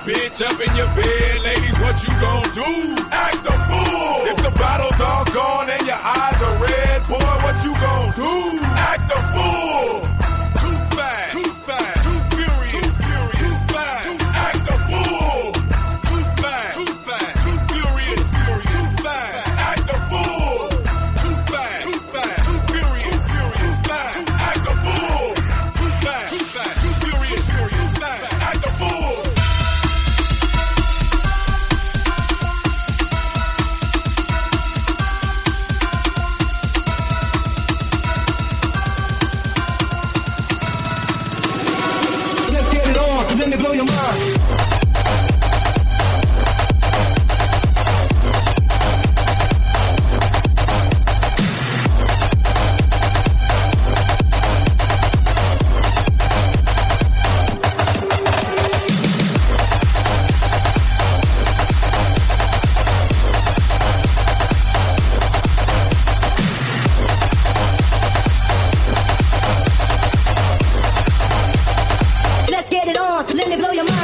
bitch up in your bed, ladies, what you gon' do? Act a fool. If the bottle's all gone and your eyes are red, boy, what you gon' do? Act a fool. Too fast, too fast, too furious, too furious, too fast, too act a fool. Too fast, too fast, too furious, too furious, too fast, act a fool. Too fast, too fast, too furious, too furious, too fast, act a fool. Too fast, too fast, too furious, too furious, too fast, act a fool. Let me blow your mind. Let's get it on. Let me blow your mind.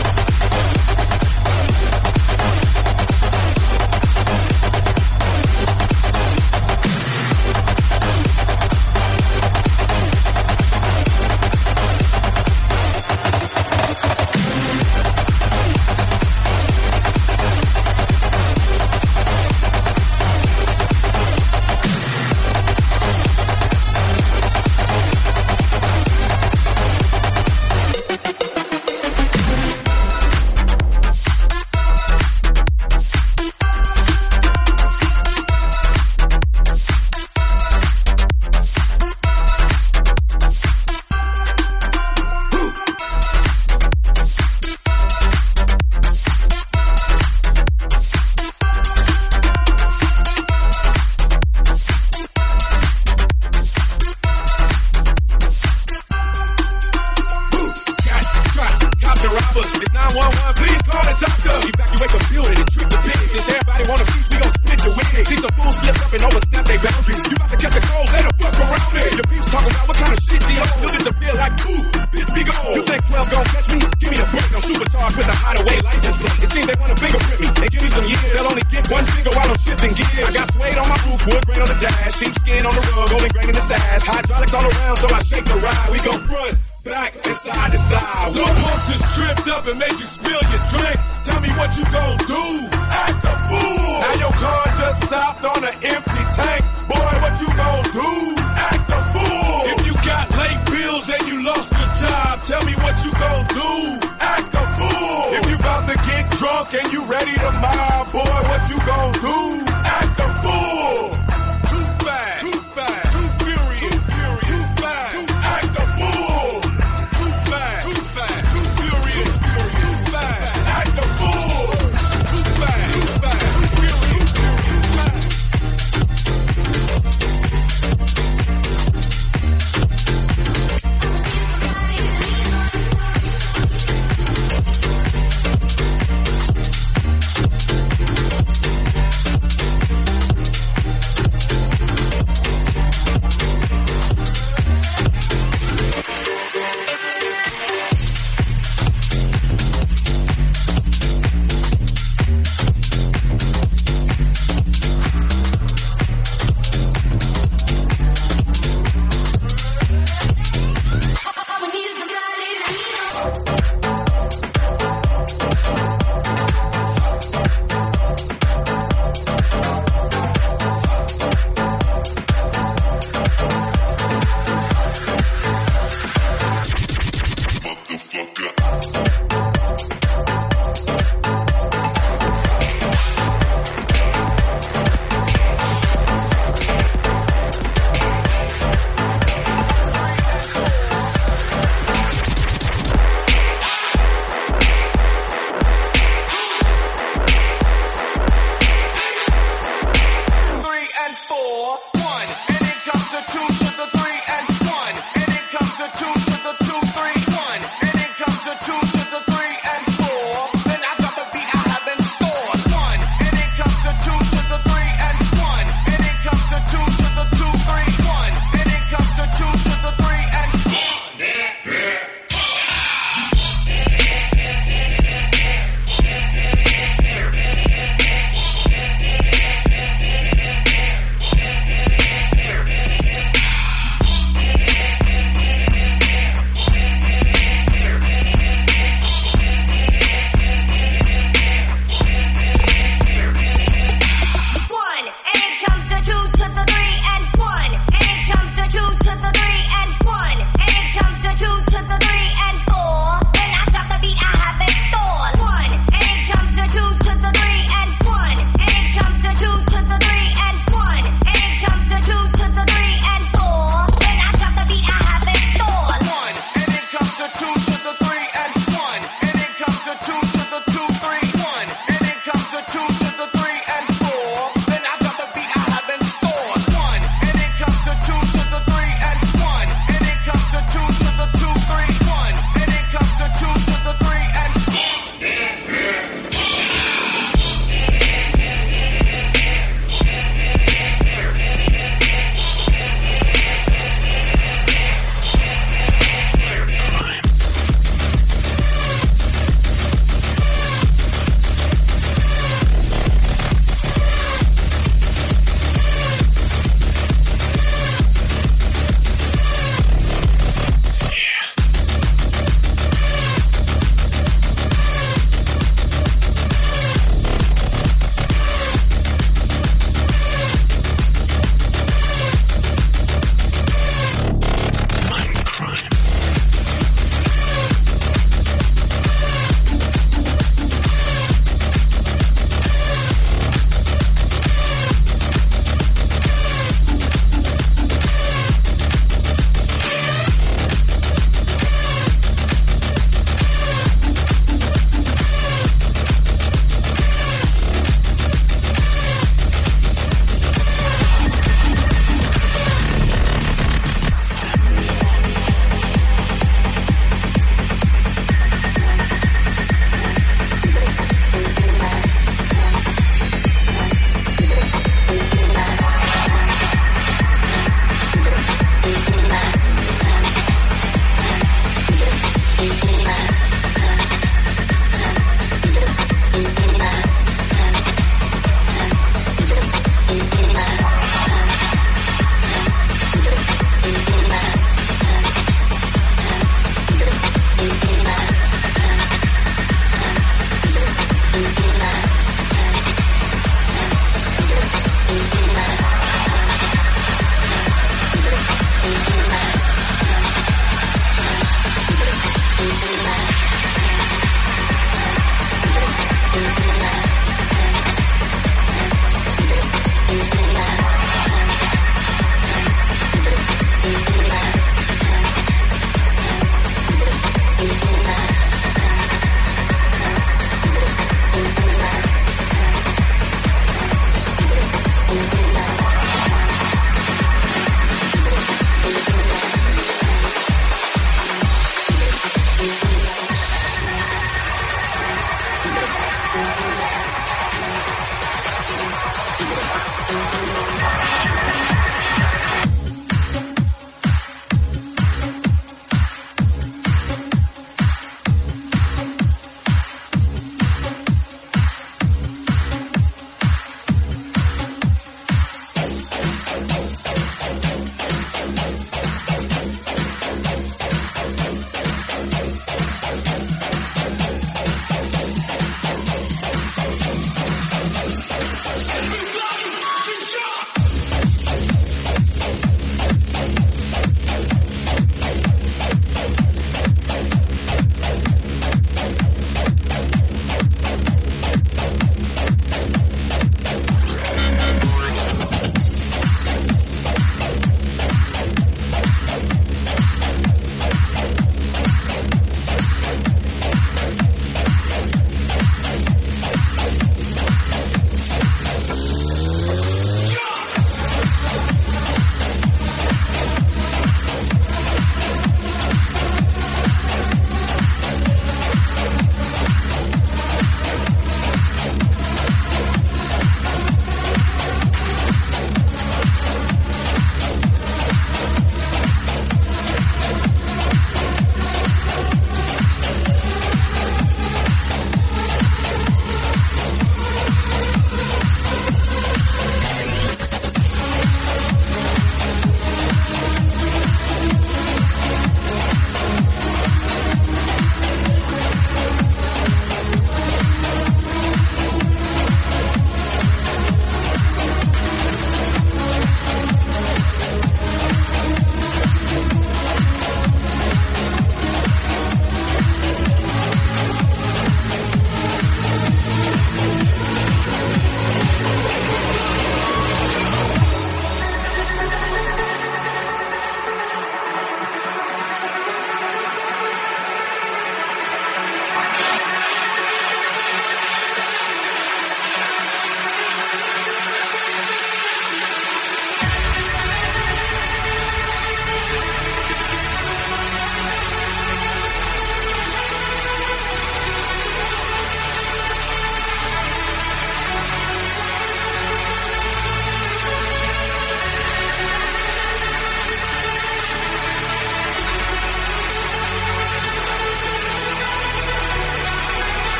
It's 911, please call the doctor. Evacuate the building and treat the pigs. Since everybody want a piece, we gon' split your wig. See some fools slip up and overstep their boundaries. You about to catch a cold, let the fuck around me. Your peeps talking about what kind of shit he on. You'll disappear like poof, bitch, be gone. You think 12 gon' catch me? Give me the break. I'm supercharged with a hideaway license plate. It seems they want to fingerprint me and give me some years. They'll only get one finger while I'm shifting gears. I got suede on my roof, wood grain on the dash, sheepskin on the rug, golden grain in the stash. Hydraulics all around, so I shake the ride. We go front, back, and side to side. So punk just tripped up and made you spill your drink. Tell me what you gon' do? Act a fool. Now your car just stopped on an empty tank. Boy, what you gon' do? Act a fool. If you got late bills and you lost your job, tell me what you gon' do? Act a fool. If you about to get drunk and you ready to mob,